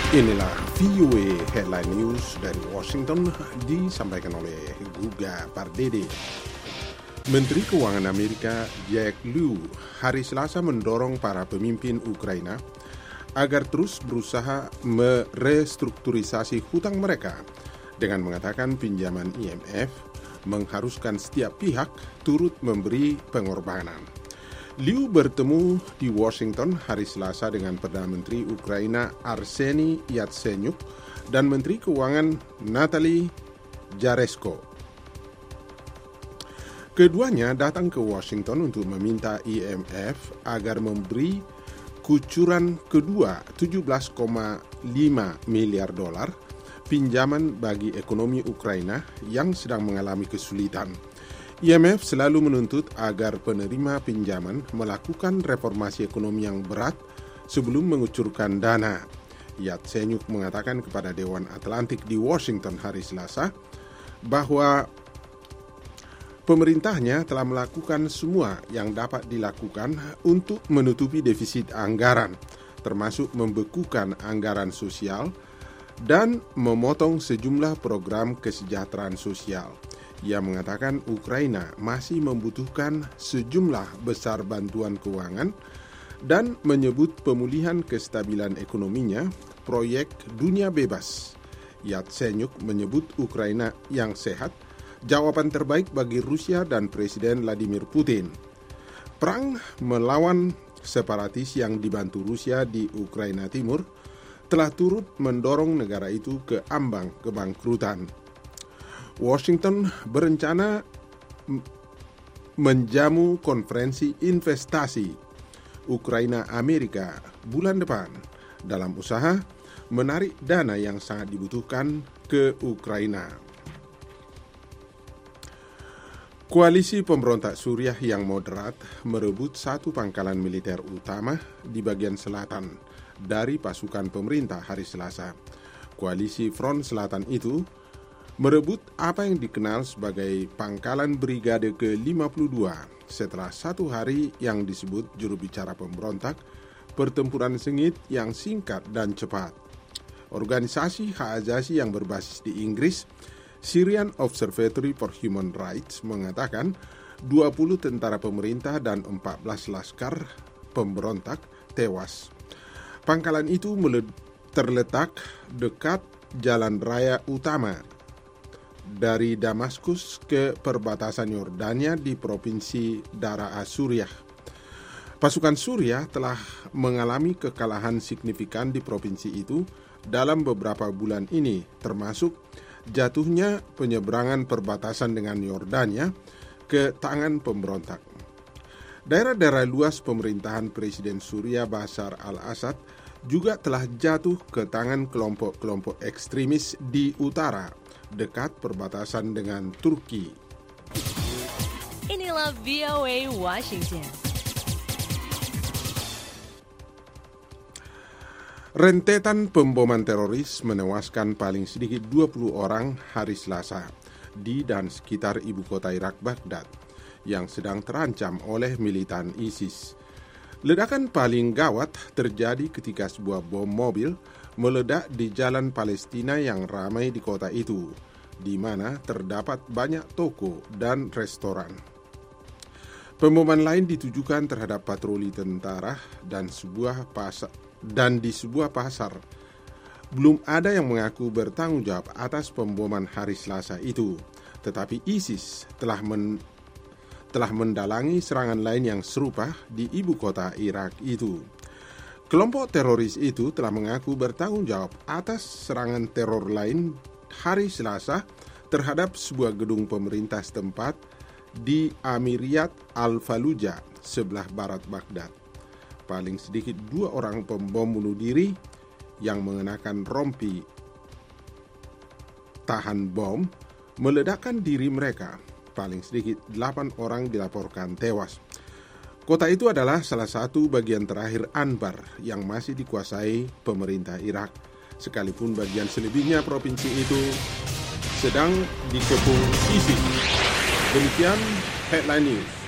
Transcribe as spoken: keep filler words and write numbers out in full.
Inilah V O A Headline News dari Washington, disampaikan oleh Guga Pardede. Menteri Keuangan Amerika Jack Lew hari Selasa mendorong para pemimpin Ukraina agar terus berusaha merestrukturisasi hutang mereka dengan mengatakan pinjaman I M F mengharuskan setiap pihak turut memberi pengorbanan. Liu bertemu di Washington hari Selasa dengan Perdana Menteri Ukraina Arseniy Yatsenyuk dan Menteri Keuangan Natalie Jaresko. Keduanya datang ke Washington untuk meminta I M F agar memberi kucuran kedua tujuh belas koma lima miliar dolar pinjaman bagi ekonomi Ukraina yang sedang mengalami kesulitan. I M F selalu menuntut agar penerima pinjaman melakukan reformasi ekonomi yang berat sebelum mengucurkan dana. Yatsenyuk mengatakan kepada Dewan Atlantik di Washington hari Selasa bahwa pemerintahnya telah melakukan semua yang dapat dilakukan untuk menutupi defisit anggaran, termasuk membekukan anggaran sosial dan memotong sejumlah program kesejahteraan sosial. Ia mengatakan Ukraina masih membutuhkan sejumlah besar bantuan keuangan dan menyebut pemulihan kestabilan ekonominya proyek dunia bebas. Yatsenyuk menyebut Ukraina yang sehat jawaban terbaik bagi Rusia dan Presiden Vladimir Putin. Perang melawan separatis yang dibantu Rusia di Ukraina Timur telah turut mendorong negara itu ke ambang kebangkrutan. Washington berencana menjamu konferensi investasi Ukraina-Amerika bulan depan dalam usaha menarik dana yang sangat dibutuhkan ke Ukraina. Koalisi pemberontak Suriah yang moderat merebut satu pangkalan militer utama di bagian selatan dari pasukan pemerintah hari Selasa. Koalisi Front Selatan itu merebut apa yang dikenal sebagai pangkalan Brigade ke lima puluh dua setelah satu hari yang disebut juru bicara pemberontak pertempuran sengit yang singkat dan cepat. Organisasi hak asasi yang berbasis di Inggris, Syrian Observatory for Human Rights, mengatakan dua puluh tentara pemerintah dan empat belas laskar pemberontak tewas. Pangkalan itu terletak dekat jalan raya utama dari Damaskus ke perbatasan Yordania di provinsi Daraa Suriah. Pasukan Suriah telah mengalami kekalahan signifikan di provinsi itu dalam beberapa bulan ini, termasuk jatuhnya penyeberangan perbatasan dengan Yordania ke tangan pemberontak. Daerah-daerah luas pemerintahan Presiden Suriah Bashar al-Assad juga telah jatuh ke tangan kelompok-kelompok ekstremis di utara, dekat perbatasan dengan Turki. Inilah V O A Washington. Rentetan pemboman teroris menewaskan paling sedikit dua puluh orang hari Selasa di dan sekitar ibu kota Irak, Baghdad, yang sedang terancam oleh militan ISIS. Ledakan paling gawat terjadi ketika sebuah bom mobil meledak di jalan Palestina yang ramai di kota itu, di mana terdapat banyak toko dan restoran. Pemboman lain ditujukan terhadap patroli tentara dan sebuah pasar dan di sebuah pasar. Belum ada yang mengaku bertanggung jawab atas pemboman hari Selasa itu, tetapi ISIS telah men, telah mendalangi serangan lain yang serupa di ibu kota Irak itu. Kelompok teroris itu telah mengaku bertanggung jawab atas serangan teror lain hari Selasa terhadap sebuah gedung pemerintah setempat di Amiriyat Al-Fallujah, sebelah barat Baghdad. Paling sedikit dua orang pembom bunuh diri yang mengenakan rompi tahan bom meledakkan diri mereka. Paling sedikit delapan orang dilaporkan tewas. Kota itu adalah salah satu bagian terakhir Anbar yang masih dikuasai pemerintah Irak, sekalipun bagian selebihnya provinsi itu sedang dikepung ISIS. Demikian Headline News.